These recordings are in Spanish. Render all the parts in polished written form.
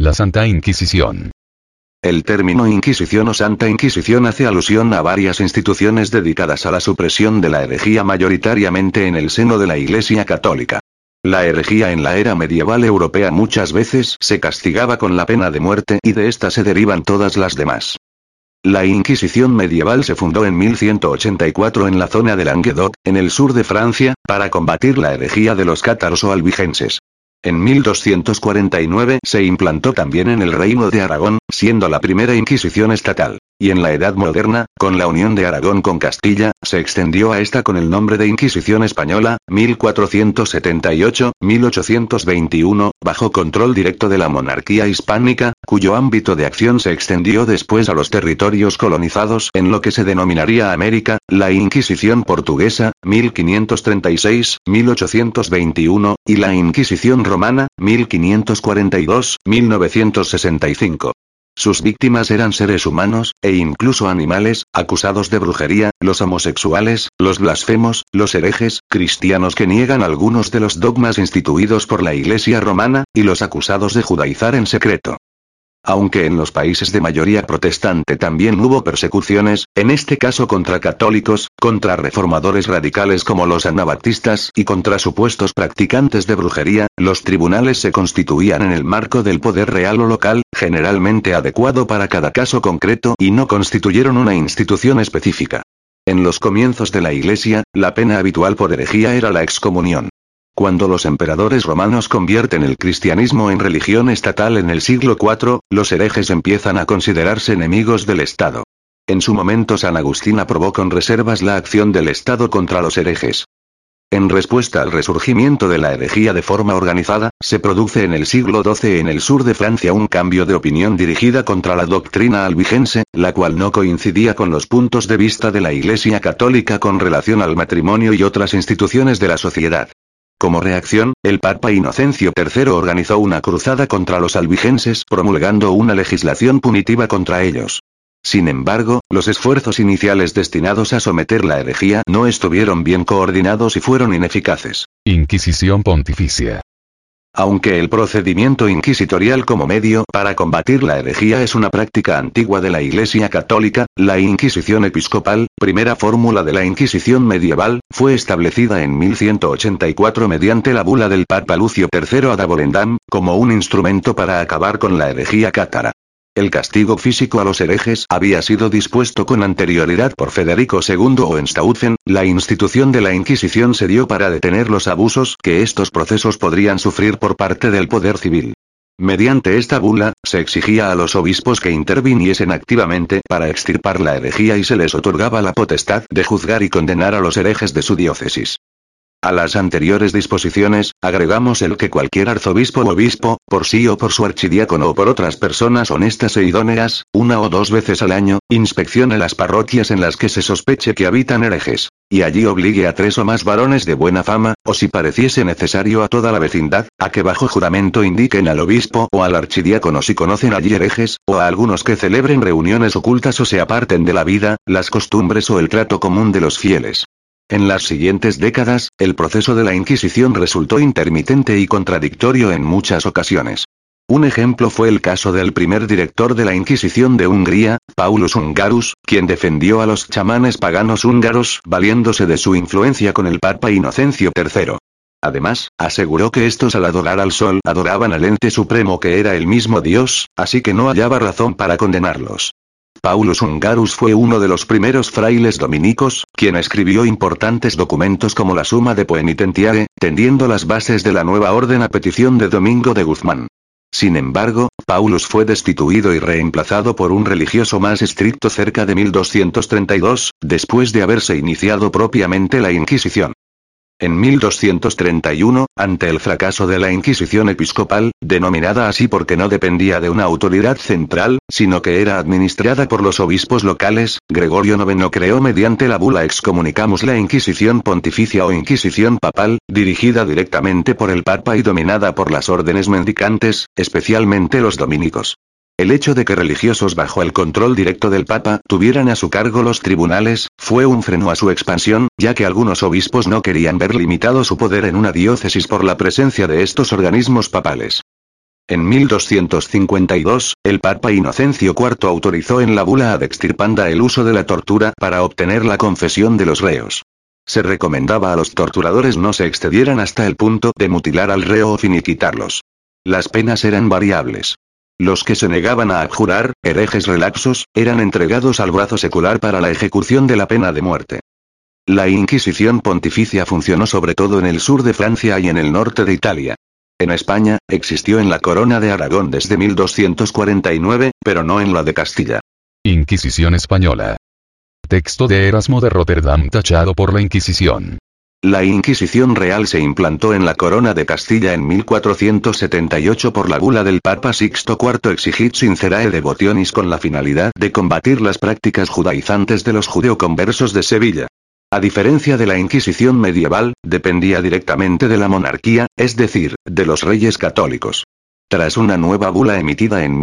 La Santa Inquisición. El término Inquisición o Santa Inquisición hace alusión a varias instituciones dedicadas a la supresión de la herejía mayoritariamente en el seno de la Iglesia Católica. La herejía en la era medieval europea muchas veces se castigaba con la pena de muerte y de esta se derivan todas las demás. La Inquisición medieval se fundó en 1184 en la zona de Languedoc, en el sur de Francia, para combatir la herejía de los cátaros o albigenses. En 1249 se implantó también en el Reino de Aragón, siendo la primera Inquisición estatal. Y en la Edad Moderna, con la unión de Aragón con Castilla, se extendió a esta con el nombre de Inquisición Española, 1478-1821, bajo control directo de la monarquía hispánica, cuyo ámbito de acción se extendió después a los territorios colonizados en lo que se denominaría América, la Inquisición portuguesa, 1536-1821, y la Inquisición romana, 1542-1965. Sus víctimas eran seres humanos, e incluso animales, acusados de brujería, los homosexuales, los blasfemos, los herejes, cristianos que niegan algunos de los dogmas instituidos por la Iglesia romana, y los acusados de judaizar en secreto. Aunque en los países de mayoría protestante también hubo persecuciones, en este caso contra católicos, contra reformadores radicales como los anabaptistas y contra supuestos practicantes de brujería, los tribunales se constituían en el marco del poder real o local, generalmente adecuado para cada caso concreto y no constituyeron una institución específica. En los comienzos de la Iglesia, la pena habitual por herejía era la excomunión. Cuando los emperadores romanos convierten el cristianismo en religión estatal en el siglo IV, los herejes empiezan a considerarse enemigos del Estado. En su momento San Agustín aprobó con reservas la acción del Estado contra los herejes. En respuesta al resurgimiento de la herejía de forma organizada, se produce en el siglo XII en el sur de Francia un cambio de opinión dirigida contra la doctrina albigense, la cual no coincidía con los puntos de vista de la Iglesia Católica con relación al matrimonio y otras instituciones de la sociedad. Como reacción, el Papa Inocencio III organizó una cruzada contra los albigenses promulgando una legislación punitiva contra ellos. Sin embargo, los esfuerzos iniciales destinados a someter la herejía no estuvieron bien coordinados y fueron ineficaces. Inquisición pontificia. Aunque el procedimiento inquisitorial como medio para combatir la herejía es una práctica antigua de la Iglesia Católica, la Inquisición episcopal, primera fórmula de la Inquisición medieval, fue establecida en 1184 mediante la bula del Papa Lucio III ad Volendam, como un instrumento para acabar con la herejía cátara. El castigo físico a los herejes había sido dispuesto con anterioridad por Federico II Hohenstaufen. La institución de la Inquisición se dio para detener los abusos que estos procesos podrían sufrir por parte del poder civil. Mediante esta bula, se exigía a los obispos que interviniesen activamente para extirpar la herejía y se les otorgaba la potestad de juzgar y condenar a los herejes de su diócesis. A las anteriores disposiciones, agregamos el que cualquier arzobispo o obispo, por sí o por su archidiácono o por otras personas honestas e idóneas, una o dos veces al año, inspeccione las parroquias en las que se sospeche que habitan herejes, y allí obligue a 3 o más varones de buena fama, o si pareciese necesario a toda la vecindad, a que bajo juramento indiquen al obispo o al archidiácono si conocen allí herejes, o a algunos que celebren reuniones ocultas o se aparten de la vida, las costumbres o el trato común de los fieles. En las siguientes décadas, el proceso de la Inquisición resultó intermitente y contradictorio en muchas ocasiones. Un ejemplo fue el caso del primer director de la Inquisición de Hungría, Paulus Hungarus, quien defendió a los chamanes paganos húngaros valiéndose de su influencia con el Papa Inocencio III. Además, aseguró que estos al adorar al sol adoraban al ente supremo que era el mismo Dios, así que no hallaba razón para condenarlos. Paulus Hungarus fue uno de los primeros frailes dominicos, quien escribió importantes documentos como la Summa de Poenitentiae, tendiendo las bases de la nueva orden a petición de Domingo de Guzmán. Sin embargo, Paulus fue destituido y reemplazado por un religioso más estricto cerca de 1232, después de haberse iniciado propiamente la Inquisición. En 1231, ante el fracaso de la Inquisición episcopal, denominada así porque no dependía de una autoridad central, sino que era administrada por los obispos locales, Gregorio IX creó mediante la bula Excommunicamus la Inquisición pontificia o Inquisición papal, dirigida directamente por el Papa y dominada por las órdenes mendicantes, especialmente los dominicos. El hecho de que religiosos bajo el control directo del Papa tuvieran a su cargo los tribunales, fue un freno a su expansión, ya que algunos obispos no querían ver limitado su poder en una diócesis por la presencia de estos organismos papales. En 1252, el Papa Inocencio IV autorizó en la bula Ad Extirpanda el uso de la tortura para obtener la confesión de los reos. Se recomendaba a los torturadores no se excedieran hasta el punto de mutilar al reo o finiquitarlos. Las penas eran variables. Los que se negaban a abjurar, herejes relaxos, eran entregados al brazo secular para la ejecución de la pena de muerte. La Inquisición pontificia funcionó sobre todo en el sur de Francia y en el norte de Italia. En España, existió en la Corona de Aragón desde 1249, pero no en la de Castilla. Inquisición española. Texto de Erasmo de Rotterdam tachado por la Inquisición. La Inquisición real se implantó en la Corona de Castilla en 1478 por la bula del Papa Sixto IV Exigit Sincerae Devotionis con la finalidad de combatir las prácticas judaizantes de los judeoconversos de Sevilla. A diferencia de la Inquisición medieval, dependía directamente de la monarquía, es decir, de los reyes católicos. Tras una nueva bula emitida en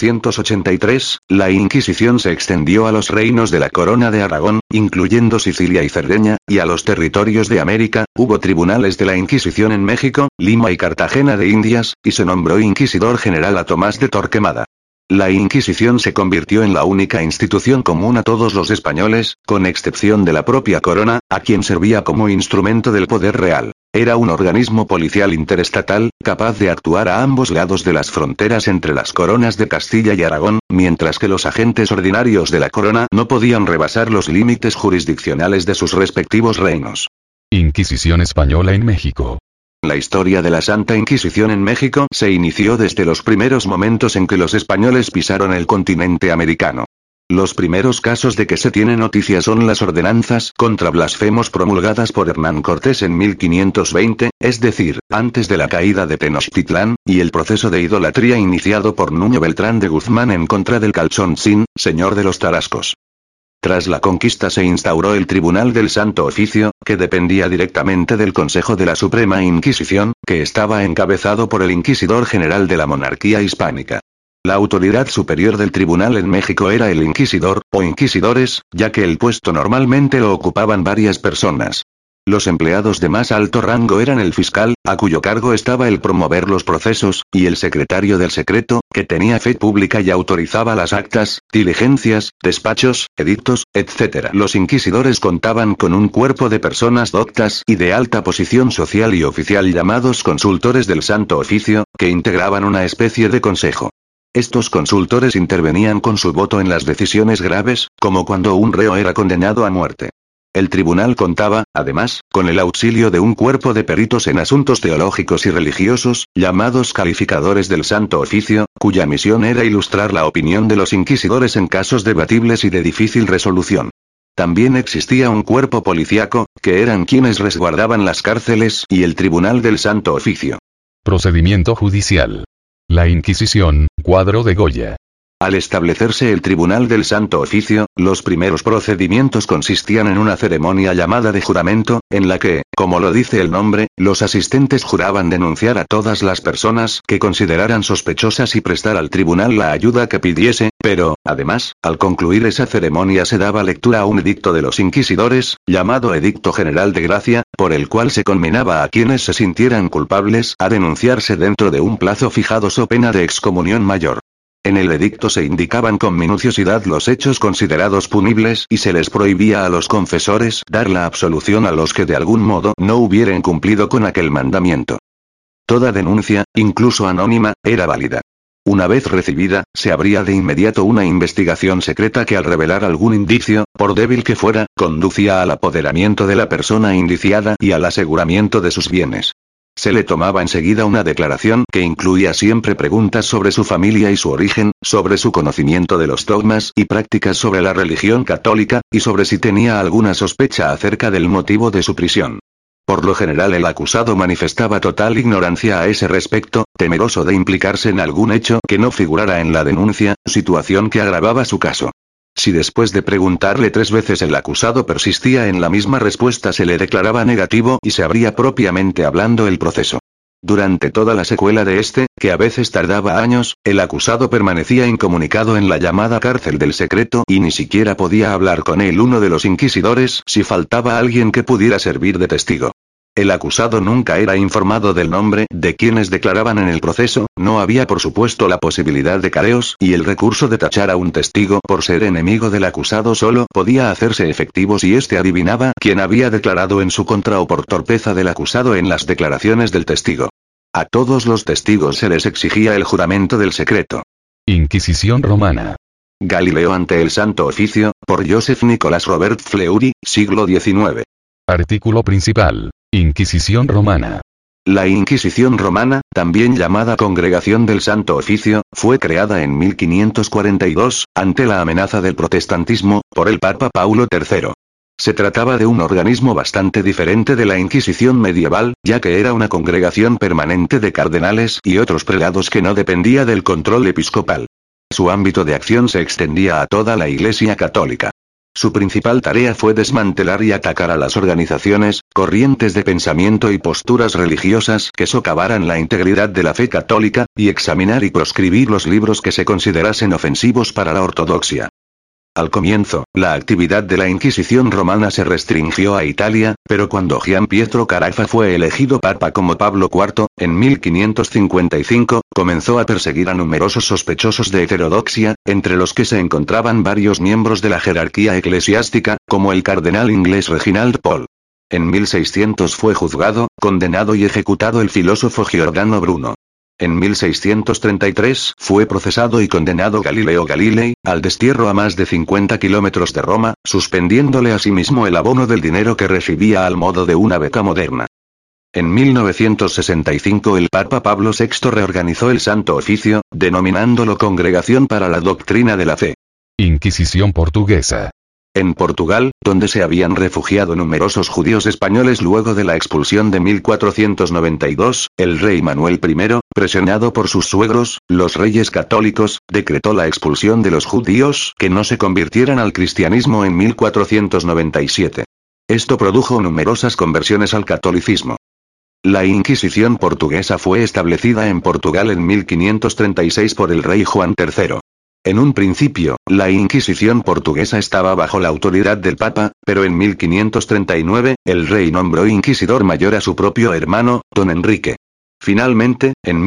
1483, la Inquisición se extendió a los reinos de la Corona de Aragón, incluyendo Sicilia y Cerdeña, y a los territorios de América. Hubo tribunales de la Inquisición en México, Lima y Cartagena de Indias, y se nombró inquisidor general a Tomás de Torquemada. La Inquisición se convirtió en la única institución común a todos los españoles, con excepción de la propia corona, a quien servía como instrumento del poder real. Era un organismo policial interestatal, capaz de actuar a ambos lados de las fronteras entre las coronas de Castilla y Aragón, mientras que los agentes ordinarios de la corona no podían rebasar los límites jurisdiccionales de sus respectivos reinos. Inquisición española en México. La historia de la Santa Inquisición en México se inició desde los primeros momentos en que los españoles pisaron el continente americano. Los primeros casos de que se tiene noticia son las ordenanzas contra blasfemos promulgadas por Hernán Cortés en 1520, es decir, antes de la caída de Tenochtitlán, y el proceso de idolatría iniciado por Nuño Beltrán de Guzmán en contra del Calzontzin, señor de los Tarascos. Tras la conquista se instauró el Tribunal del Santo Oficio, que dependía directamente del Consejo de la Suprema Inquisición, que estaba encabezado por el Inquisidor General de la monarquía hispánica. La autoridad superior del tribunal en México era el inquisidor, o inquisidores, ya que el puesto normalmente lo ocupaban varias personas. Los empleados de más alto rango eran el fiscal, a cuyo cargo estaba el promover los procesos, y el secretario del secreto, que tenía fe pública y autorizaba las actas, diligencias, despachos, edictos, etc. Los inquisidores contaban con un cuerpo de personas doctas y de alta posición social y oficial llamados consultores del Santo Oficio, que integraban una especie de consejo. Estos consultores intervenían con su voto en las decisiones graves, como cuando un reo era condenado a muerte. El tribunal contaba, además, con el auxilio de un cuerpo de peritos en asuntos teológicos y religiosos, llamados calificadores del Santo Oficio, cuya misión era ilustrar la opinión de los inquisidores en casos debatibles y de difícil resolución. También existía un cuerpo policíaco, que eran quienes resguardaban las cárceles y el Tribunal del Santo Oficio. Procedimiento judicial. La Inquisición, cuadro de Goya. Al establecerse el Tribunal del Santo Oficio, los primeros procedimientos consistían en una ceremonia llamada de juramento, en la que, como lo dice el nombre, los asistentes juraban denunciar a todas las personas que consideraran sospechosas y prestar al tribunal la ayuda que pidiese, pero, además, al concluir esa ceremonia se daba lectura a un edicto de los inquisidores, llamado Edicto General de Gracia, por el cual se conminaba a quienes se sintieran culpables a denunciarse dentro de un plazo fijado so pena de excomunión mayor. En el edicto se indicaban con minuciosidad los hechos considerados punibles y se les prohibía a los confesores dar la absolución a los que de algún modo no hubieran cumplido con aquel mandamiento. Toda denuncia, incluso anónima, era válida. Una vez recibida, se abría de inmediato una investigación secreta que al revelar algún indicio, por débil que fuera, conducía al apoderamiento de la persona indiciada y al aseguramiento de sus bienes. Se le tomaba enseguida una declaración que incluía siempre preguntas sobre su familia y su origen, sobre su conocimiento de los dogmas y prácticas sobre la religión católica, y sobre si tenía alguna sospecha acerca del motivo de su prisión. Por lo general el acusado manifestaba total ignorancia a ese respecto, temeroso de implicarse en algún hecho que no figurara en la denuncia, situación que agravaba su caso. Si después de preguntarle 3 veces el acusado persistía en la misma respuesta se le declaraba negativo y se abría propiamente hablando el proceso. Durante toda la secuela de este, que a veces tardaba años, el acusado permanecía incomunicado en la llamada cárcel del secreto y ni siquiera podía hablar con él uno de los inquisidores si faltaba alguien que pudiera servir de testigo. El acusado nunca era informado del nombre de quienes declaraban en el proceso, no había por supuesto la posibilidad de careos y el recurso de tachar a un testigo por ser enemigo del acusado solo podía hacerse efectivo si éste adivinaba quién había declarado en su contra o por torpeza del acusado en las declaraciones del testigo. A todos los testigos se les exigía el juramento del secreto. Inquisición romana. Galileo ante el Santo Oficio, por Joseph Nicolas Robert Fleury, siglo XIX. Artículo principal. Inquisición romana. La Inquisición romana, también llamada Congregación del Santo Oficio, fue creada en 1542, ante la amenaza del protestantismo, por el Papa Paulo III. Se trataba de un organismo bastante diferente de la Inquisición medieval, ya que era una congregación permanente de cardenales y otros prelados que no dependía del control episcopal. Su ámbito de acción se extendía a toda la Iglesia católica. Su principal tarea fue desmantelar y atacar a las organizaciones, corrientes de pensamiento y posturas religiosas que socavaran la integridad de la fe católica, y examinar y proscribir los libros que se considerasen ofensivos para la ortodoxia. Al comienzo, la actividad de la Inquisición romana se restringió a Italia, pero cuando Gian Pietro Carafa fue elegido papa como Pablo IV, en 1555, comenzó a perseguir a numerosos sospechosos de heterodoxia, entre los que se encontraban varios miembros de la jerarquía eclesiástica, como el cardenal inglés Reginald Pole. En 1600 fue juzgado, condenado y ejecutado el filósofo Giordano Bruno. En 1633 fue procesado y condenado Galileo Galilei, al destierro a más de 50 kilómetros de Roma, suspendiéndole asimismo el abono del dinero que recibía al modo de una beca moderna. En 1965 el Papa Pablo VI reorganizó el Santo Oficio, denominándolo Congregación para la Doctrina de la Fe. Inquisición portuguesa. En Portugal, donde se habían refugiado numerosos judíos españoles luego de la expulsión de 1492, el rey Manuel I, presionado por sus suegros, los reyes católicos, decretó la expulsión de los judíos que no se convirtieran al cristianismo en 1497. Esto produjo numerosas conversiones al catolicismo. La Inquisición portuguesa fue establecida en Portugal en 1536 por el rey Juan III. En un principio, la Inquisición portuguesa estaba bajo la autoridad del Papa, pero en 1539, el rey nombró inquisidor mayor a su propio hermano, don Enrique. Finalmente, en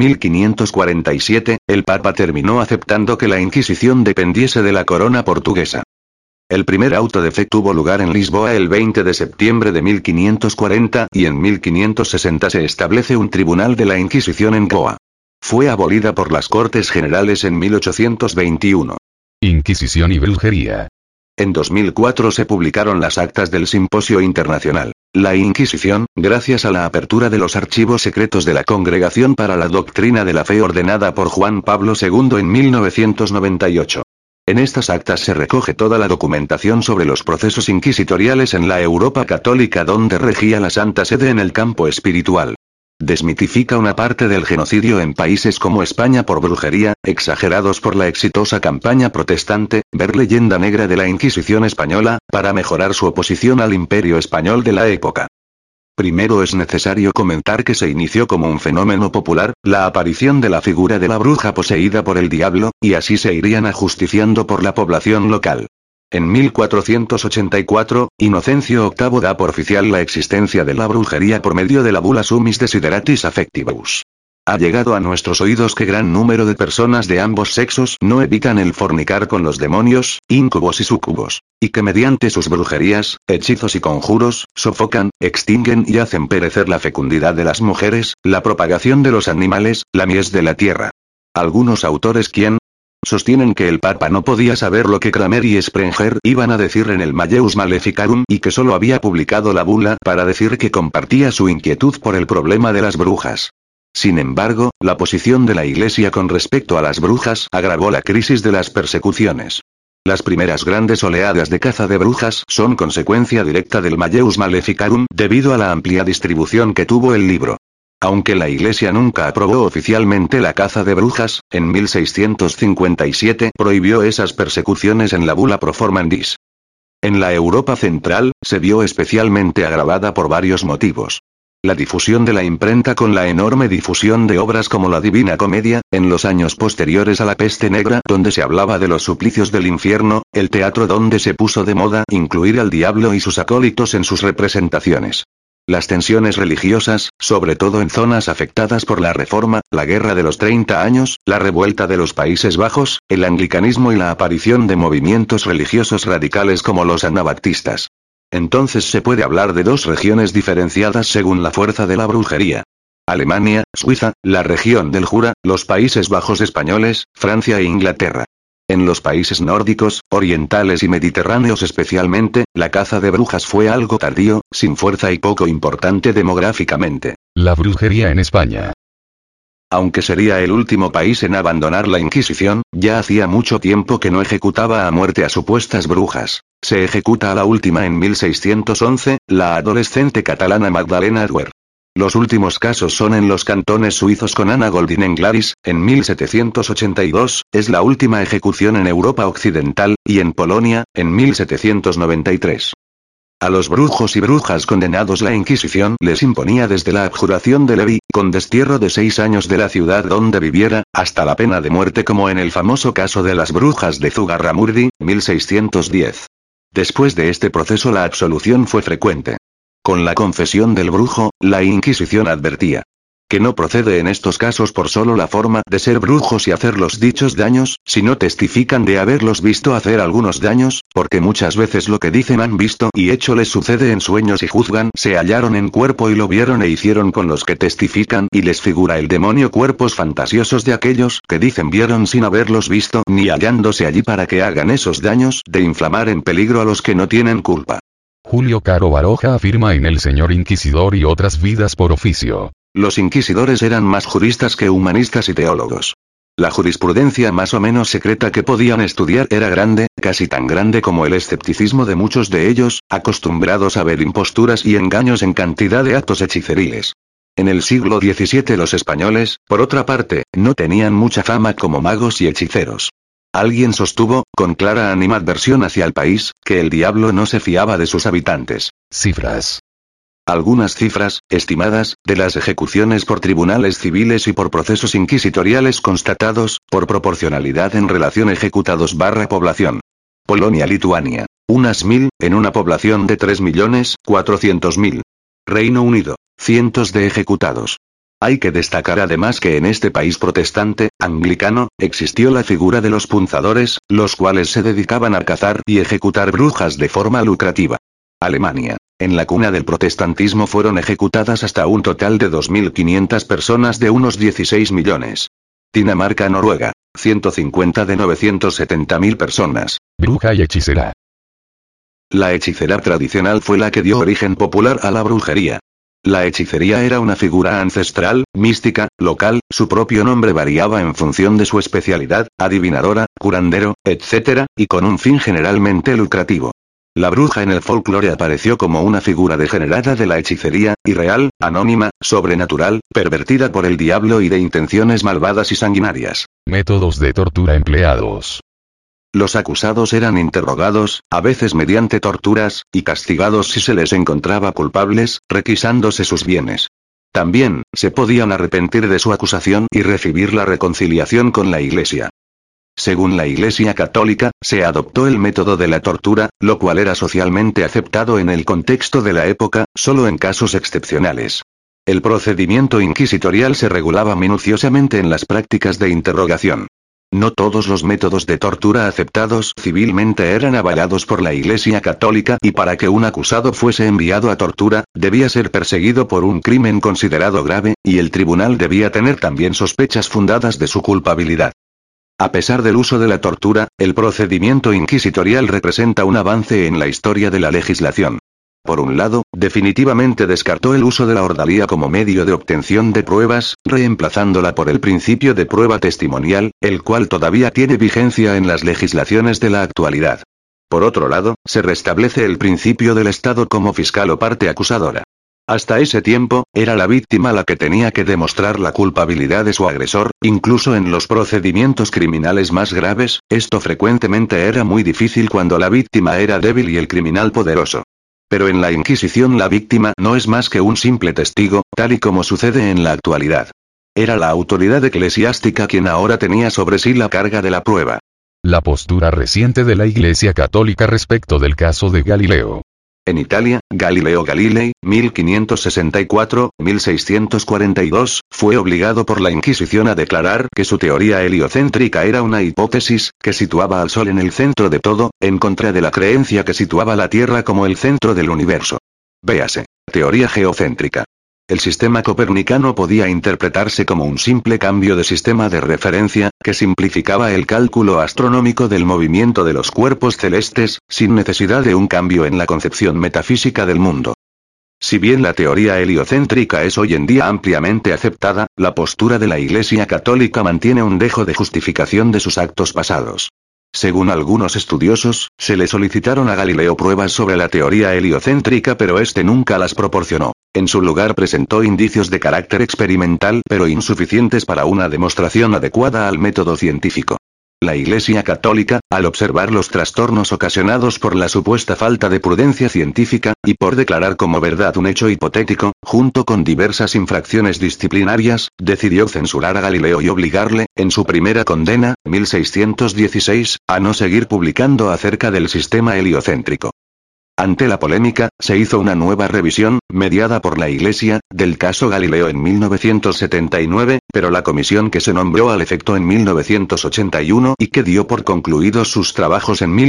1547, el Papa terminó aceptando que la Inquisición dependiese de la corona portuguesa. El primer auto de fe tuvo lugar en Lisboa el 20 de septiembre de 1540 y en 1560 se establece un tribunal de la Inquisición en Goa. Fue abolida por las Cortes Generales en 1821. Inquisición y brujería. En 2004 se publicaron las actas del Simposio Internacional. La Inquisición, gracias a la apertura de los archivos secretos de la Congregación para la Doctrina de la Fe ordenada por Juan Pablo II en 1998. En estas actas se recoge toda la documentación sobre los procesos inquisitoriales en la Europa católica donde regía la Santa Sede en el campo espiritual. Desmitifica una parte del genocidio en países como España por brujería, exagerados por la exitosa campaña protestante, ver Leyenda Negra de la Inquisición Española, para mejorar su oposición al Imperio Español de la época. Primero es necesario comentar que se inició como un fenómeno popular, la aparición de la figura de la bruja poseída por el diablo, y así se irían ajusticiando por la población local. En 1484, Inocencio VIII da por oficial la existencia de la brujería por medio de la bula Summis Desideratis Affectivus. Ha llegado a nuestros oídos que gran número de personas de ambos sexos no evitan el fornicar con los demonios, incubos y sucubos, y que mediante sus brujerías, hechizos y conjuros, sofocan, extinguen y hacen perecer la fecundidad de las mujeres, la propagación de los animales, la mies de la tierra. Algunos autores sostienen que el Papa no podía saber lo que Cramer y Sprenger iban a decir en el Malleus Maleficarum y que solo había publicado la bula para decir que compartía su inquietud por el problema de las brujas. Sin embargo, la posición de la Iglesia con respecto a las brujas agravó la crisis de las persecuciones. Las primeras grandes oleadas de caza de brujas son consecuencia directa del Malleus Maleficarum debido a la amplia distribución que tuvo el libro. Aunque la Iglesia nunca aprobó oficialmente la caza de brujas, en 1657 prohibió esas persecuciones en la bula Pro Formandis. En la Europa central, se vio especialmente agravada por varios motivos. La difusión de la imprenta con la enorme difusión de obras como la Divina Comedia, en los años posteriores a la Peste Negra donde se hablaba de los suplicios del infierno, el teatro donde se puso de moda incluir al diablo y sus acólitos en sus representaciones. Las tensiones religiosas, sobre todo en zonas afectadas por la Reforma, la Guerra de los 30 años, la revuelta de los Países Bajos, el anglicanismo y la aparición de movimientos religiosos radicales como los anabaptistas. Entonces se puede hablar de dos regiones diferenciadas según la fuerza de la brujería. Alemania, Suiza, la región del Jura, los Países Bajos españoles, Francia e Inglaterra. En los países nórdicos, orientales y mediterráneos especialmente, la caza de brujas fue algo tardío, sin fuerza y poco importante demográficamente. La brujería en España. Aunque sería el último país en abandonar la Inquisición, ya hacía mucho tiempo que no ejecutaba a muerte a supuestas brujas. Se ejecuta a la última en 1611, la adolescente catalana Magdalena Duer. Los últimos casos son en los cantones suizos con Ana Goldin en Glaris, en 1782, es la última ejecución en Europa Occidental, y en Polonia, en 1793. A los brujos y brujas condenados la Inquisición les imponía desde la abjuración de Leví, con destierro de 6 años de la ciudad donde viviera, hasta la pena de muerte como en el famoso caso de las brujas de Zugarramurdi, 1610. Después de este proceso la absolución fue frecuente. Con la confesión del brujo, la Inquisición advertía que no procede en estos casos por solo la forma de ser brujos y hacer los dichos daños, sino testifican de haberlos visto hacer algunos daños, porque muchas veces lo que dicen han visto y hecho les sucede en sueños y juzgan, se hallaron en cuerpo y lo vieron e hicieron con los que testifican y les figura el demonio cuerpos fantasiosos de aquellos que dicen vieron sin haberlos visto ni hallándose allí para que hagan esos daños de inflamar en peligro a los que no tienen culpa. Julio Caro Baroja afirma en El Señor Inquisidor y otras vidas por oficio. Los inquisidores eran más juristas que humanistas y teólogos. La jurisprudencia más o menos secreta que podían estudiar era grande, casi tan grande como el escepticismo de muchos de ellos, acostumbrados a ver imposturas y engaños en cantidad de actos hechiceriles. En el siglo XVII los españoles, por otra parte, no tenían mucha fama como magos y hechiceros. Alguien sostuvo, con clara animadversión hacia el país, que el diablo no se fiaba de sus habitantes. Cifras. Algunas cifras, estimadas, de las ejecuciones por tribunales civiles y por procesos inquisitoriales constatados, por proporcionalidad en relación ejecutados/población. Polonia-Lituania. Unas 1000, en una población de 3.400.000. Reino Unido. Cientos de ejecutados. Hay que destacar además que en este país protestante, anglicano, existió la figura de los punzadores, los cuales se dedicaban a cazar y ejecutar brujas de forma lucrativa. Alemania. En la cuna del protestantismo fueron ejecutadas hasta un total de 2.500 personas de unos 16 millones. Dinamarca-Noruega. 150 de 970.000 personas. Bruja y hechicera. La hechicera tradicional fue la que dio origen popular a la brujería. La hechicería era una figura ancestral, mística, local, su propio nombre variaba en función de su especialidad, adivinadora, curandero, etc., y con un fin generalmente lucrativo. La bruja en el folclore apareció como una figura degenerada de la hechicería, irreal, anónima, sobrenatural, pervertida por el diablo y de intenciones malvadas y sanguinarias. Métodos de tortura empleados. Los acusados eran interrogados, a veces mediante torturas, y castigados si se les encontraba culpables, requisándose sus bienes. También, se podían arrepentir de su acusación y recibir la reconciliación con la Iglesia. Según la Iglesia Católica, se adoptó el método de la tortura, lo cual era socialmente aceptado en el contexto de la época, solo en casos excepcionales. El procedimiento inquisitorial se regulaba minuciosamente en las prácticas de interrogación. No todos los métodos de tortura aceptados civilmente eran avalados por la Iglesia Católica y para que un acusado fuese enviado a tortura, debía ser perseguido por un crimen considerado grave, y el tribunal debía tener también sospechas fundadas de su culpabilidad. A pesar del uso de la tortura, el procedimiento inquisitorial representa un avance en la historia de la legislación. Por un lado, definitivamente descartó el uso de la ordalía como medio de obtención de pruebas, reemplazándola por el principio de prueba testimonial, el cual todavía tiene vigencia en las legislaciones de la actualidad. Por otro lado, se restablece el principio del Estado como fiscal o parte acusadora. Hasta ese tiempo, era la víctima la que tenía que demostrar la culpabilidad de su agresor, incluso en los procedimientos criminales más graves, esto frecuentemente era muy difícil cuando la víctima era débil y el criminal poderoso. Pero en la Inquisición la víctima no es más que un simple testigo, tal y como sucede en la actualidad. Era la autoridad eclesiástica quien ahora tenía sobre sí la carga de la prueba. La postura reciente de la Iglesia Católica respecto del caso de Galileo. En Italia, Galileo Galilei, 1564-1642, fue obligado por la Inquisición a declarar que su teoría heliocéntrica era una hipótesis, que situaba al Sol en el centro de todo, en contra de la creencia que situaba la Tierra como el centro del universo. Véase. Teoría geocéntrica. El sistema copernicano podía interpretarse como un simple cambio de sistema de referencia, que simplificaba el cálculo astronómico del movimiento de los cuerpos celestes, sin necesidad de un cambio en la concepción metafísica del mundo. Si bien la teoría heliocéntrica es hoy en día ampliamente aceptada, la postura de la Iglesia Católica mantiene un dejo de justificación de sus actos pasados. Según algunos estudiosos, se le solicitaron a Galileo pruebas sobre la teoría heliocéntrica, pero este nunca las proporcionó. En su lugar presentó indicios de carácter experimental, pero insuficientes para una demostración adecuada al método científico. La Iglesia Católica, al observar los trastornos ocasionados por la supuesta falta de prudencia científica, y por declarar como verdad un hecho hipotético, junto con diversas infracciones disciplinarias, decidió censurar a Galileo y obligarle, en su primera condena, 1616, a no seguir publicando acerca del sistema heliocéntrico. Ante la polémica, se hizo una nueva revisión, mediada por la Iglesia, del caso Galileo en 1979, pero la comisión que se nombró al efecto en 1981 y que dio por concluidos sus trabajos en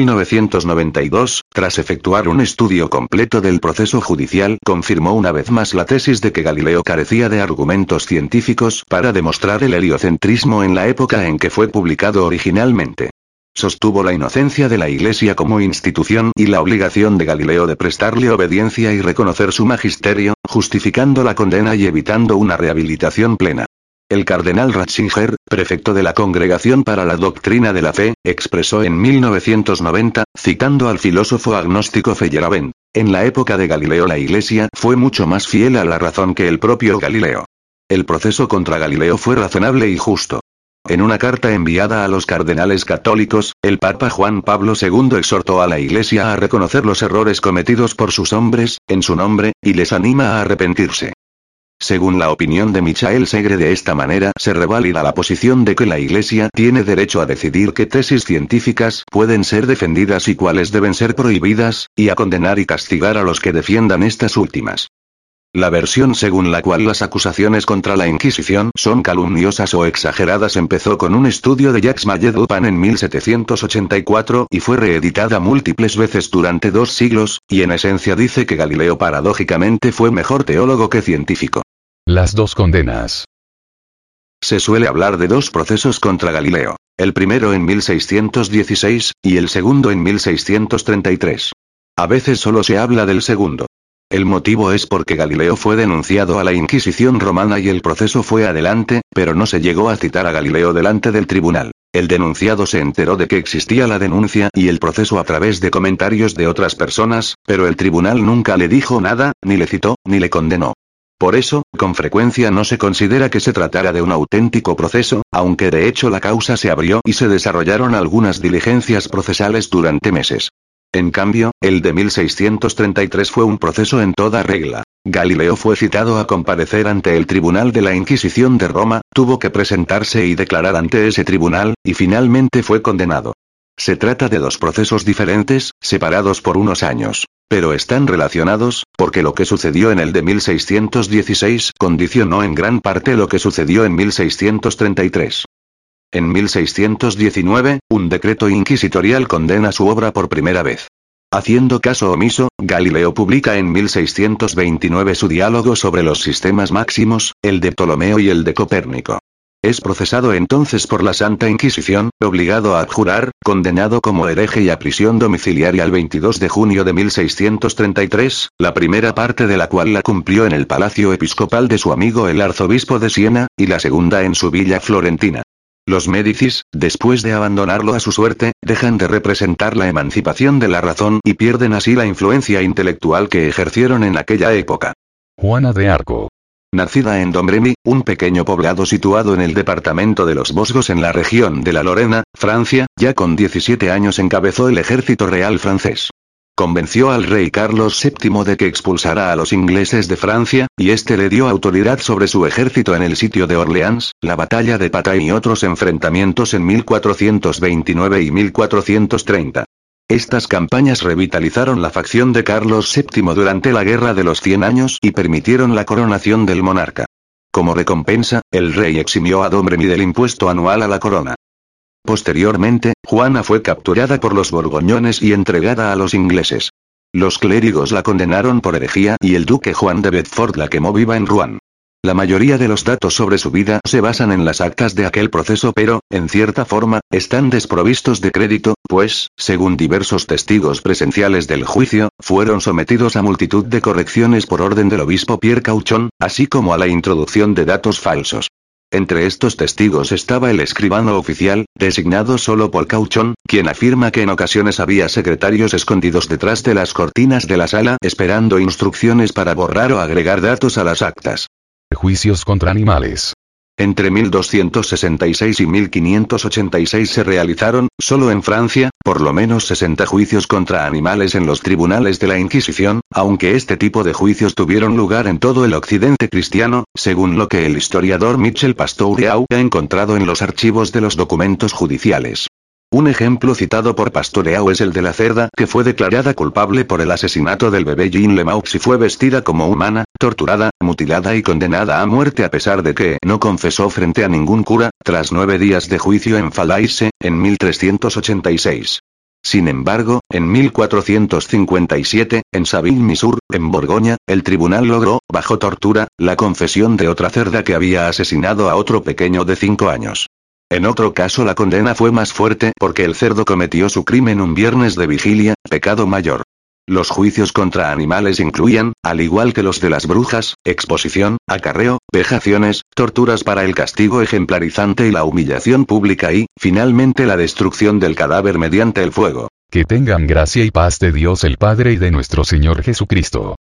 1992, tras efectuar un estudio completo del proceso judicial, confirmó una vez más la tesis de que Galileo carecía de argumentos científicos para demostrar el heliocentrismo en la época en que fue publicado originalmente. Sostuvo la inocencia de la Iglesia como institución y la obligación de Galileo de prestarle obediencia y reconocer su magisterio, justificando la condena y evitando una rehabilitación plena. El cardenal Ratzinger, prefecto de la Congregación para la Doctrina de la Fe, expresó en 1990, citando al filósofo agnóstico Feyerabend: en la época de Galileo la Iglesia fue mucho más fiel a la razón que el propio Galileo. El proceso contra Galileo fue razonable y justo. En una carta enviada a los cardenales católicos, el Papa Juan Pablo II exhortó a la Iglesia a reconocer los errores cometidos por sus hombres, en su nombre, y les anima a arrepentirse. Según la opinión de Michael Segre, de esta manera se revalida la posición de que la Iglesia tiene derecho a decidir qué tesis científicas pueden ser defendidas y cuáles deben ser prohibidas, y a condenar y castigar a los que defiendan estas últimas. La versión según la cual las acusaciones contra la Inquisición son calumniosas o exageradas empezó con un estudio de Jacques Mallet-Dupin en 1784 y fue reeditada múltiples veces durante 2 siglos, y en esencia dice que Galileo paradójicamente fue mejor teólogo que científico. Las dos condenas. Se suele hablar de 2 procesos contra Galileo, el primero en 1616, y el segundo en 1633. A veces solo se habla del segundo. El motivo es porque Galileo fue denunciado a la Inquisición romana y el proceso fue adelante, pero no se llegó a citar a Galileo delante del tribunal. El denunciado se enteró de que existía la denuncia y el proceso a través de comentarios de otras personas, pero el tribunal nunca le dijo nada, ni le citó, ni le condenó. Por eso, con frecuencia no se considera que se tratara de un auténtico proceso, aunque de hecho la causa se abrió y se desarrollaron algunas diligencias procesales durante meses. En cambio, el de 1633 fue un proceso en toda regla. Galileo fue citado a comparecer ante el Tribunal de la Inquisición de Roma, tuvo que presentarse y declarar ante ese tribunal, y finalmente fue condenado. Se trata de 2 procesos diferentes, separados por unos años. Pero están relacionados, porque lo que sucedió en el de 1616 condicionó en gran parte lo que sucedió en 1633. En 1619, un decreto inquisitorial condena su obra por primera vez. Haciendo caso omiso, Galileo publica en 1629 su diálogo sobre los sistemas máximos, el de Ptolomeo y el de Copérnico. Es procesado entonces por la Santa Inquisición, obligado a abjurar, condenado como hereje y a prisión domiciliaria el 22 de junio de 1633, la primera parte de la cual la cumplió en el palacio episcopal de su amigo el arzobispo de Siena, y la segunda en su villa florentina. Los Médicis, después de abandonarlo a su suerte, dejan de representar la emancipación de la razón y pierden así la influencia intelectual que ejercieron en aquella época. Juana de Arco. Nacida en Domremy, un pequeño poblado situado en el departamento de los Vosgos en la región de la Lorena, Francia, ya con 17 años encabezó el ejército real francés. Convenció al rey Carlos VII de que expulsara a los ingleses de Francia, y este le dio autoridad sobre su ejército en el sitio de Orleans, la batalla de Patay y otros enfrentamientos en 1429 y 1430. Estas campañas revitalizaron la facción de Carlos VII durante la Guerra de los 100 Años y permitieron la coronación del monarca. Como recompensa, el rey eximió a Domremy del impuesto anual a la corona. Posteriormente, Juana fue capturada por los borgoñones y entregada a los ingleses. Los clérigos la condenaron por herejía y el duque Juan de Bedford la quemó viva en Rouen. La mayoría de los datos sobre su vida se basan en las actas de aquel proceso, pero, en cierta forma, están desprovistos de crédito, pues, según diversos testigos presenciales del juicio, fueron sometidos a multitud de correcciones por orden del obispo Pierre Cauchon, así como a la introducción de datos falsos. Entre estos testigos estaba el escribano oficial, designado solo por Cauchon, quien afirma que en ocasiones había secretarios escondidos detrás de las cortinas de la sala esperando instrucciones para borrar o agregar datos a las actas. Juicios contra animales. Entre 1266 y 1586 se realizaron, solo en Francia, por lo menos 60 juicios contra animales en los tribunales de la Inquisición, aunque este tipo de juicios tuvieron lugar en todo el occidente cristiano, según lo que el historiador Michel Pastoreau ha encontrado en los archivos de los documentos judiciales. Un ejemplo citado por Pastoreau es el de la cerda que fue declarada culpable por el asesinato del bebé Jean Lemaux y fue vestida como humana, torturada, mutilada y condenada a muerte a pesar de que no confesó frente a ningún cura, tras 9 días de juicio en Falaise, en 1386. Sin embargo, en 1457, en Saville-Missour, en Borgoña, el tribunal logró, bajo tortura, la confesión de otra cerda que había asesinado a otro pequeño de 5 años. En otro caso la condena fue más fuerte porque el cerdo cometió su crimen un viernes de vigilia, pecado mayor. Los juicios contra animales incluían, al igual que los de las brujas, exposición, acarreo, vejaciones, torturas para el castigo ejemplarizante y la humillación pública y, finalmente, la destrucción del cadáver mediante el fuego. Que tengan gracia y paz de Dios el Padre y de nuestro Señor Jesucristo.